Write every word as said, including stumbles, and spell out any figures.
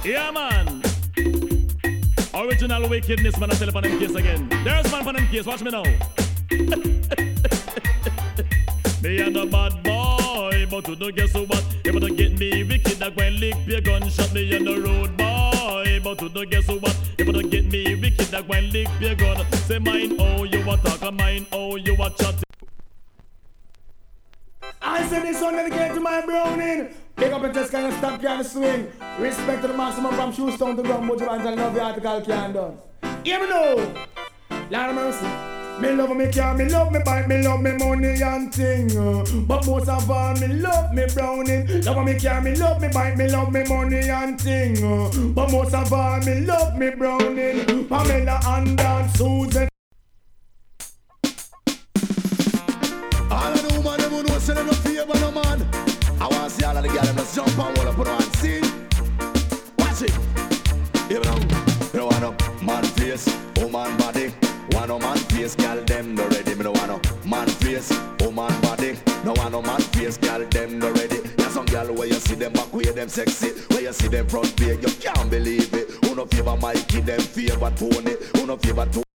Yeah, man. Original wickedness, man. I tell you for them case again. There's man for them case. Watch me now. Me and a bad boy, but you don't guess what? You better get me wicked like when lick your gunshot. Me and the road boy, but you don't guess what? You better get me wicked like when lick your gun. Say mine, oh you a talk, and mine, oh you a chat. I said this one dedicated to my browning. Pick up a test kind of stop can swing. Respect to the maximum from Shoestone to Gun, but you want to love the article can done. Hear me now. Lord of mercy. Me love me car, me love me bike, me love me money and thing. uh. But most of all, me love me browning. Love me car, me love me bike, me love me money and thing. uh. But most of all, me love me browning. Pamela and Dan Susan. All of the woman them who know say them no favor no man. I want to see all of the girls them just jump and hold up on one scene. Watch it. Here we go. You know want no man face, woman body. Want no man face, girl them no ready. Me no want no man face, woman body. No want no man face, girl them no ready. There's some girl where you see them back way them sexy, where you see them front page, you can't believe it. Who no favor Mikey, them favor Tony. Who no favor Tony.